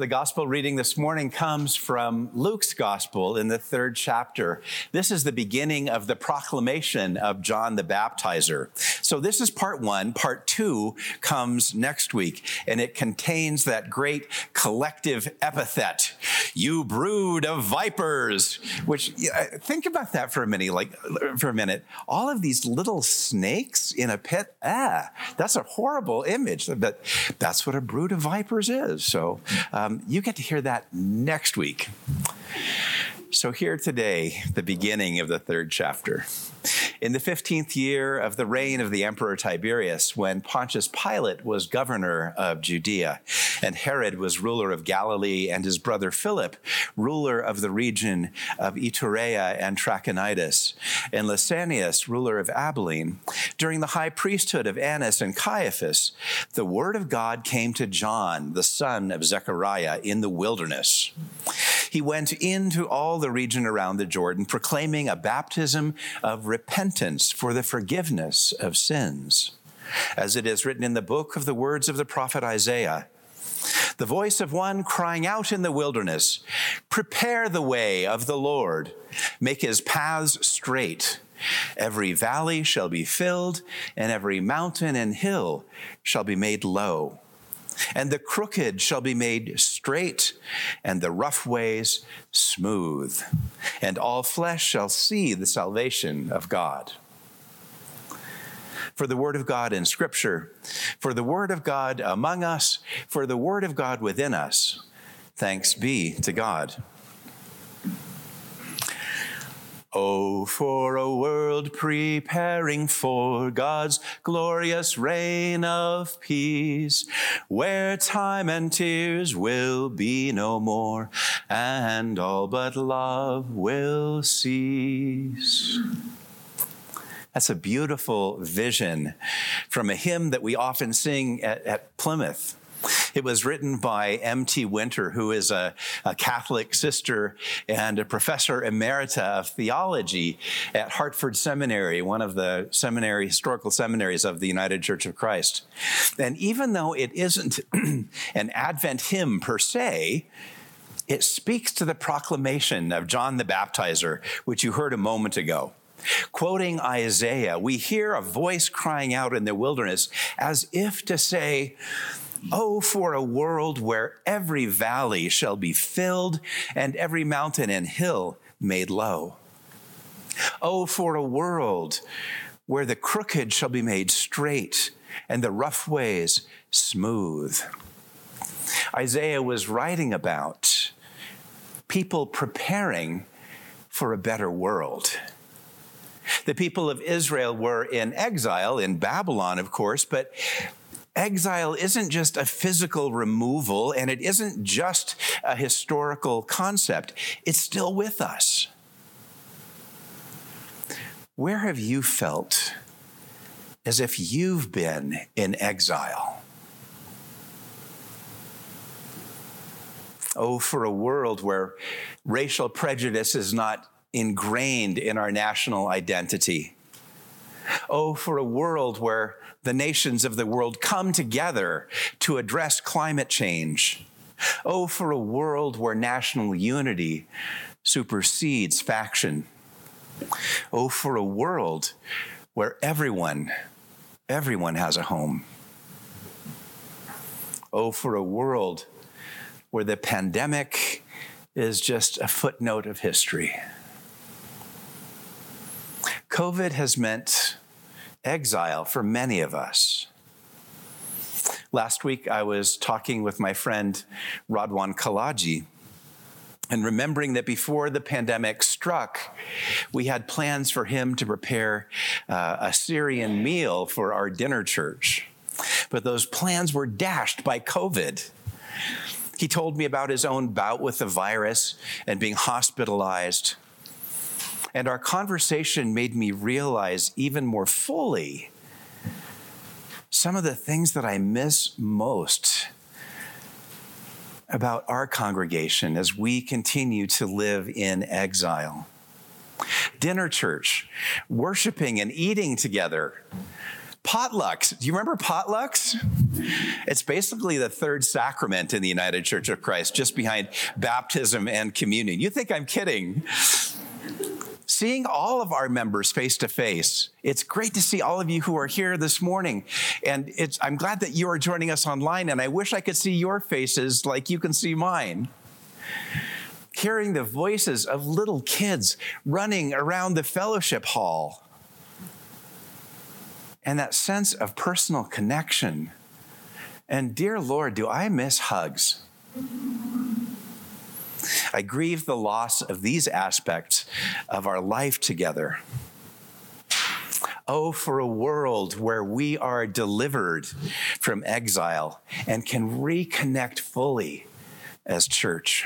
The gospel reading this morning comes from Luke's gospel in the 3rd chapter. This is the beginning of the proclamation of John the Baptizer. So this is part 1. Part 2 comes next week, and it contains that great collective epithet, "You brood of vipers," which, think about that for a minute. All of these little snakes in a pit, that's a horrible image, but that's what a brood of vipers is. So you get to hear that next week. So here today, the beginning of the 3rd chapter. In the 15th year of the reign of the Emperor Tiberius, when Pontius Pilate was governor of Judea, and Herod was ruler of Galilee, and his brother Philip, ruler of the region of Iturea and Trachonitis, and Lysanias, ruler of Abilene, during the high priesthood of Annas and Caiaphas, the word of God came to John, the son of Zechariah, in the wilderness. He went into all the region around the Jordan, proclaiming a baptism of repentance for the forgiveness of sins. As it is written in the book of the words of the prophet Isaiah, "The voice of one crying out in the wilderness, 'Prepare the way of the Lord, make his paths straight. Every valley shall be filled, and every mountain and hill shall be made low. And the crooked shall be made straight, and the rough ways smooth. And all flesh shall see the salvation of God.'" For the word of God in Scripture, for the word of God among us, for the word of God within us, thanks be to God. Oh, for a world preparing for God's glorious reign of peace, where time and tears will be no more, and all but love will cease. That's a beautiful vision from a hymn that we often sing at Plymouth. It was written by M.T. Winter, who is a Catholic sister and a professor emerita of theology at Hartford Seminary, one of the historical seminaries of the United Church of Christ. And even though it isn't an Advent hymn per se, it speaks to the proclamation of John the Baptizer, which you heard a moment ago. Quoting Isaiah, we hear a voice crying out in the wilderness as if to say, "Oh, for a world where every valley shall be filled and every mountain and hill made low. Oh, for a world where the crooked shall be made straight and the rough ways smooth." Isaiah was writing about people preparing for a better world. The people of Israel were in exile in Babylon, of course, but exile isn't just a physical removal, and it isn't just a historical concept. It's still with us. Where have you felt as if you've been in exile? Oh, for a world where racial prejudice is not ingrained in our national identity. Oh, for a world where the nations of the world come together to address climate change. Oh, for a world where national unity supersedes faction. Oh, for a world where everyone has a home. Oh, for a world where the pandemic is just a footnote of history. COVID has meant exile for many of us. Last week, I was talking with my friend Radwan Kalaji and remembering that before the pandemic struck, we had plans for him to prepare a Syrian meal for our dinner church. But those plans were dashed by COVID. He told me about his own bout with the virus and being hospitalized. And our conversation made me realize even more fully some of the things that I miss most about our congregation as we continue to live in exile. Dinner church, worshiping and eating together, Potlucks. Do you remember potlucks? It's basically the third sacrament in the United Church of Christ, just behind baptism and communion. You think I'm kidding? Seeing all of our members face to face. It's great to see all of you who are here this morning. And I'm glad that you are joining us online, and I wish I could see your faces like you can see mine. Hearing the voices of little kids running around the fellowship hall. And that sense of personal connection. And dear Lord, do I miss hugs? I grieve the loss of these aspects of our life together. Oh, for a world where we are delivered from exile and can reconnect fully as church.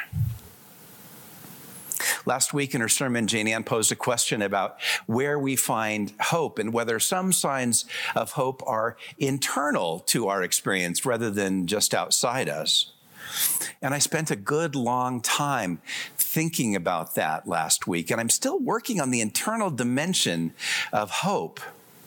Last week in her sermon, Jane Ann posed a question about where we find hope and whether some signs of hope are internal to our experience rather than just outside us. And I spent a good long time thinking about that last week, and I'm still working on the internal dimension of hope.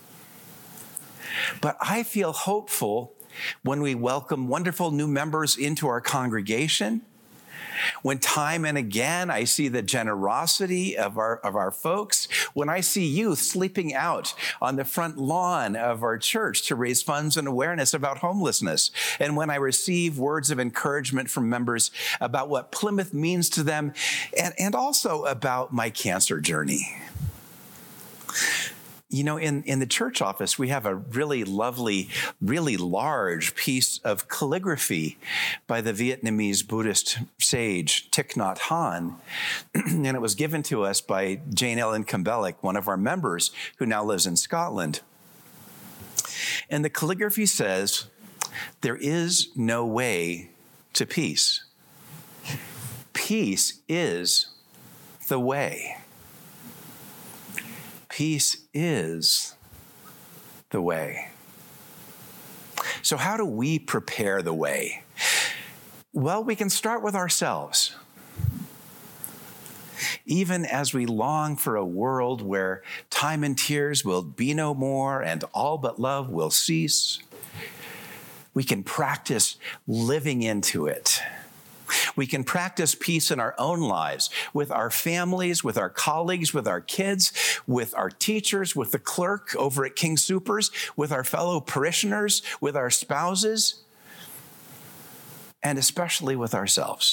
But I feel hopeful when we welcome wonderful new members into our congregation. When time and again I see the generosity of our folks, when I see youth sleeping out on the front lawn of our church to raise funds and awareness about homelessness, and when I receive words of encouragement from members about what Plymouth means to them, and also about my cancer journey. You know, in the church office, we have a really lovely, really large piece of calligraphy by the Vietnamese Buddhist sage Thich Nhat Hanh, and it was given to us by Jane Ellen Kambelic, one of our members who now lives in Scotland. And the calligraphy says, "There is no way to peace. Peace is the way." Peace is the way. So how do we prepare the way? Well, we can start with ourselves. Even as we long for a world where time and tears will be no more and all but love will cease, we can practice living into it. We can practice peace in our own lives, with our families, with our colleagues, with our kids, with our teachers, with the clerk over at King Soopers, with our fellow parishioners, with our spouses, and especially with ourselves.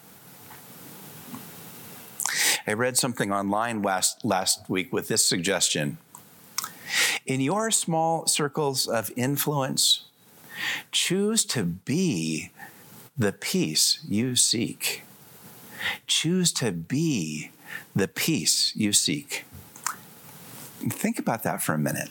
I read something online last week with this suggestion. In your small circles of influence, choose to be the peace you seek. Choose to be the peace you seek. Think about that for a minute.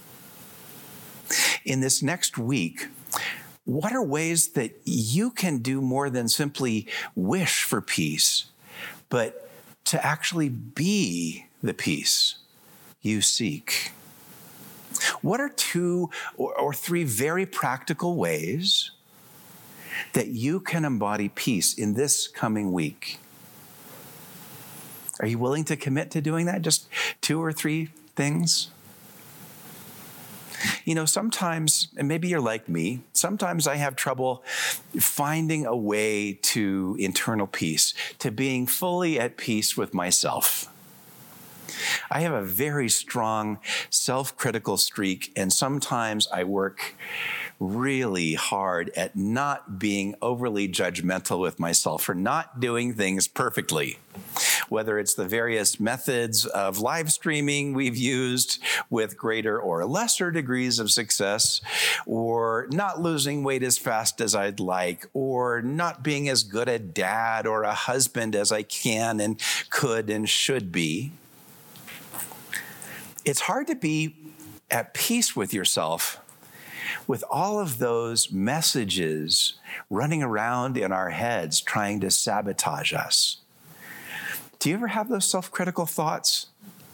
In this next week, what are ways that you can do more than simply wish for peace, but to actually be the peace you seek? What are 2 or 3 very practical ways that you can embody peace in this coming week? Are you willing to commit to doing that? Just 2 or 3 things? You know, sometimes, and maybe you're like me, sometimes I have trouble finding a way to internal peace, to being fully at peace with myself. I have a very strong self-critical streak, and sometimes I work really hard at not being overly judgmental with myself for not doing things perfectly. Whether it's the various methods of live streaming we've used with greater or lesser degrees of success, or not losing weight as fast as I'd like, or not being as good a dad or a husband as I can and could and should be. It's hard to be at peace with yourself with all of those messages running around in our heads trying to sabotage us. Do you ever have those self-critical thoughts?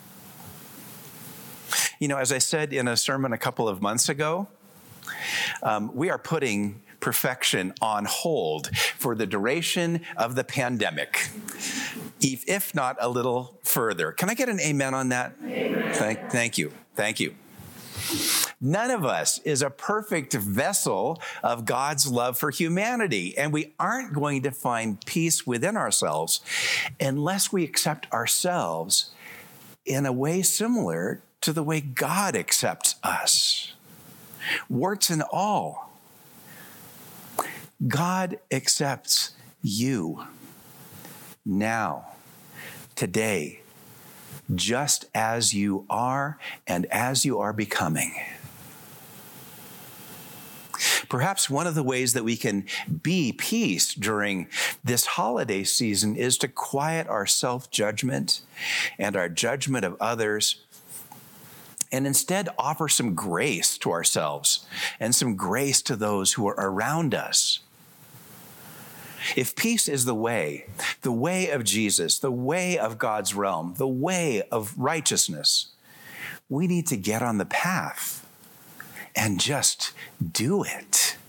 You know, as I said in a sermon a couple of months ago, we are putting perfection on hold for the duration of the pandemic, if not a little further. Can I get an amen on that? Amen. Thank you. Thank you. None of us is a perfect vessel of God's love for humanity, and we aren't going to find peace within ourselves unless we accept ourselves in a way similar to the way God accepts us. Warts and all. God accepts you now, today, just as you are and as you are becoming. Perhaps one of the ways that we can be peace during this holiday season is to quiet our self-judgment and our judgment of others, and instead offer some grace to ourselves and some grace to those who are around us. If peace is the way of Jesus, the way of God's realm, the way of righteousness, we need to get on the path and just do it.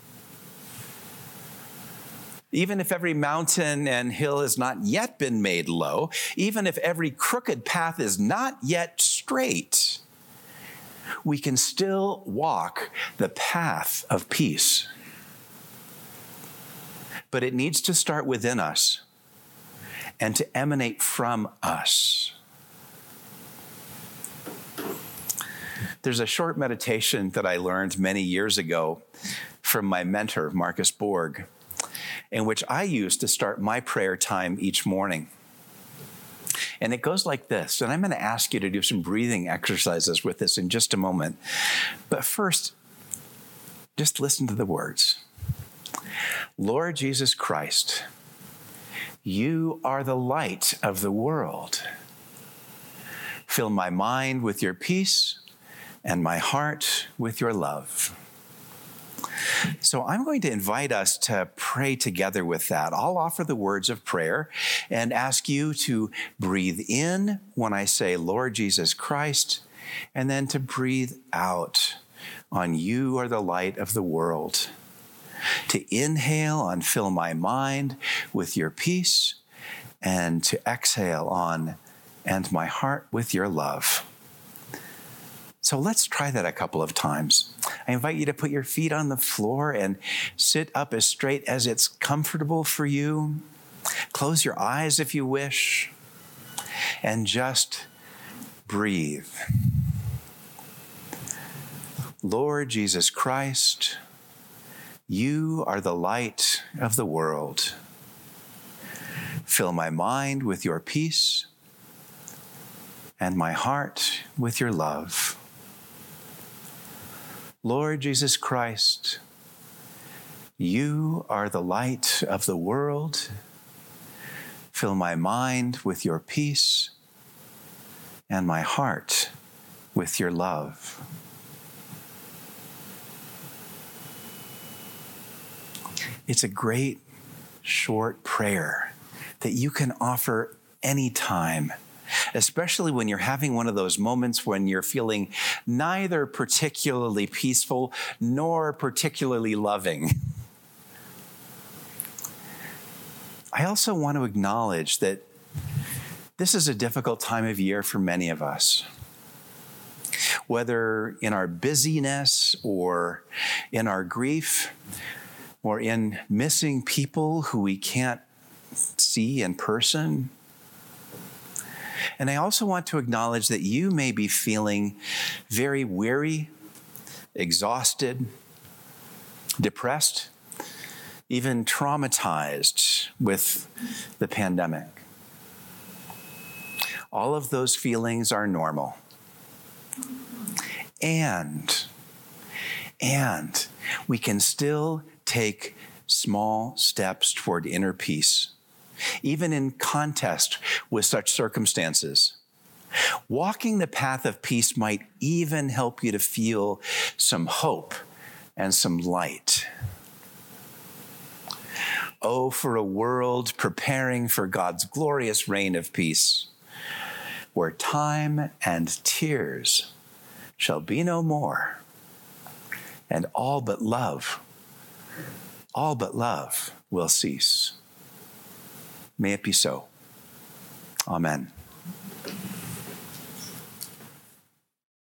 Even if every mountain and hill has not yet been made low, even if every crooked path is not yet straight, we can still walk the path of peace. But it needs to start within us and to emanate from us. There's a short meditation that I learned many years ago from my mentor, Marcus Borg, in which I use to start my prayer time each morning. And it goes like this, and I'm going to ask you to do some breathing exercises with this in just a moment. But first, just listen to the words. Lord Jesus Christ, you are the light of the world. Fill my mind with your peace and my heart with your love. So I'm going to invite us to pray together with that. I'll offer the words of prayer and ask you to breathe in when I say, Lord Jesus Christ, and then to breathe out on you are the light of the world. To inhale on fill my mind with your peace, and to exhale on and my heart with your love. So let's try that a couple of times. I invite you to put your feet on the floor and sit up as straight as it's comfortable for you. Close your eyes if you wish, and just breathe. Lord Jesus Christ, you are the light of the world. Fill my mind with your peace and my heart with your love. Lord Jesus Christ, you are the light of the world. Fill my mind with your peace and my heart with your love. It's a great short prayer that you can offer anytime, especially when you're having one of those moments when you're feeling neither particularly peaceful nor particularly loving. I also want to acknowledge that this is a difficult time of year for many of us. Whether in our busyness or in our grief, or in missing people who we can't see in person. And I also want to acknowledge that you may be feeling very weary, exhausted, depressed, even traumatized with the pandemic. All of those feelings are normal. And we can still take small steps toward inner peace, even in contest with such circumstances. Walking the path of peace might even help you to feel some hope and some light. Oh, for a world preparing for God's glorious reign of peace, where time and tears shall be no more, and all but love will cease. May it be so. Amen.